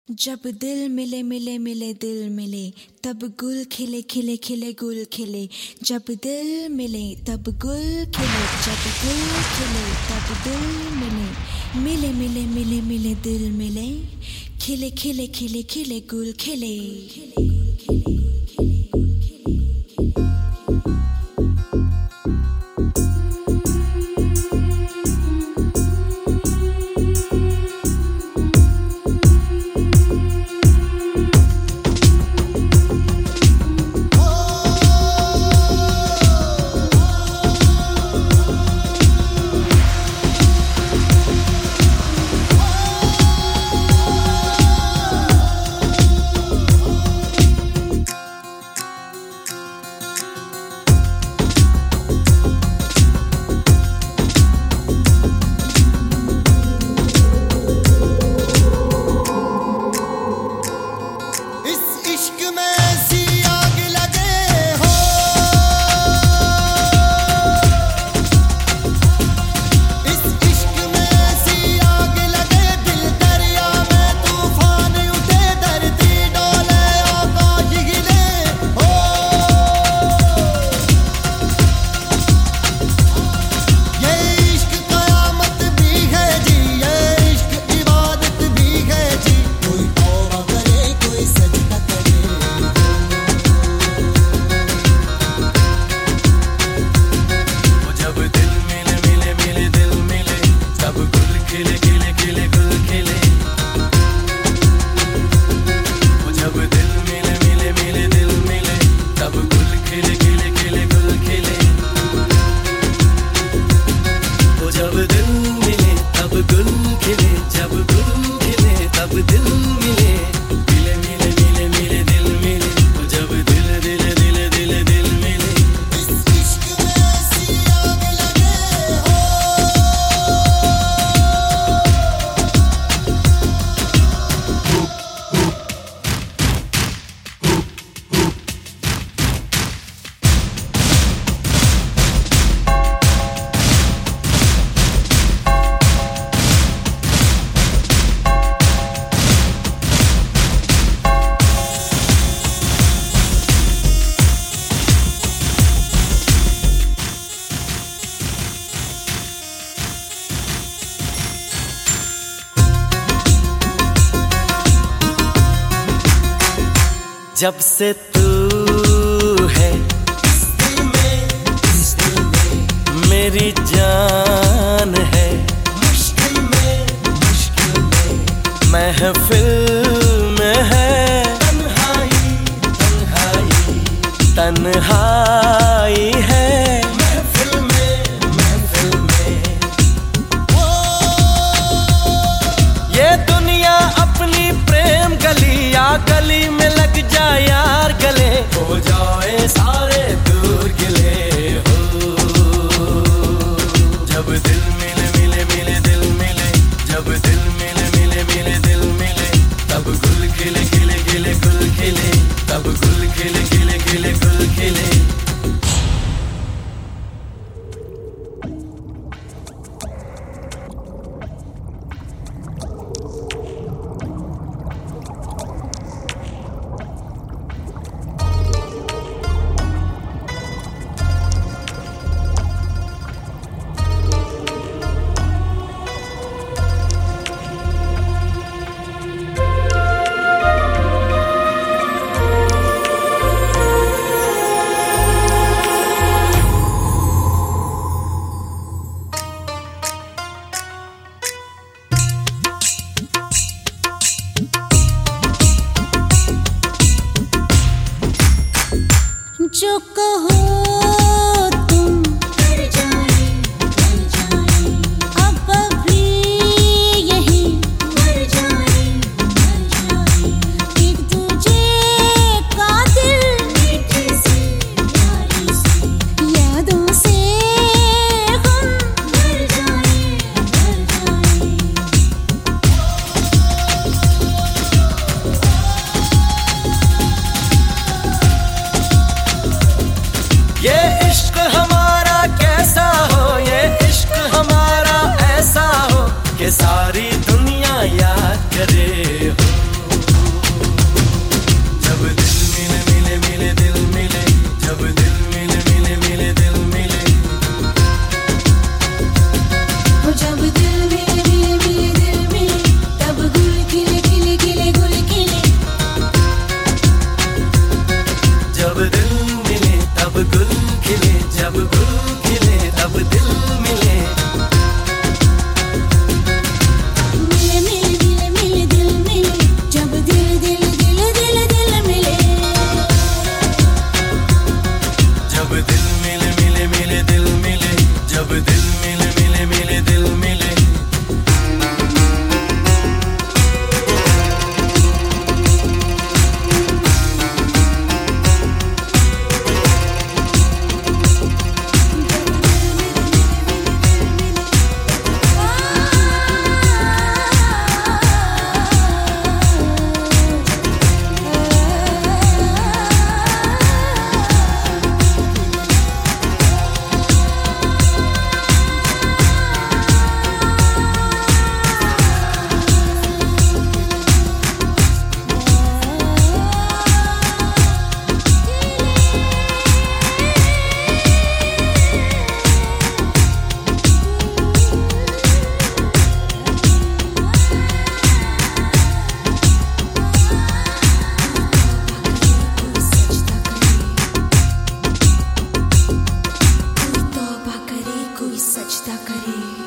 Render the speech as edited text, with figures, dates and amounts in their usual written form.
जब दिल मिले मिले मिले दिल मिले तब गुल खिले खिले खिले गुल खिले। जब दिल मिले तब गुल खिले, जब गुल खिले तब दिल मिले। मिले मिले मिले मिले दिल मिले, खिले खिले खिले खिले गुल खिले। जब से तू है इस दिल में मेरी जान है, मुश्किल में महफिल में है तन्हाई तन्हाई है महफिल में ये दुनिया अपनी प्रेम गली या गली में लग जाए यार गले, हो जाए सारे दूर गिले हो। जब दिल मिले मिले मिले दिल मिले, जब दिल मिले मिले मिले दिल मिले, तब गुल खिले खिले खिले गुल खिले, तब गुल खिले खिले खिले गुल खिले। जो कहो तुम कर जाए अब भी यही मर जाए एक दूजे का दिल मीठी सी प्यारी सी यादों से हम मर जाए सजदा करे।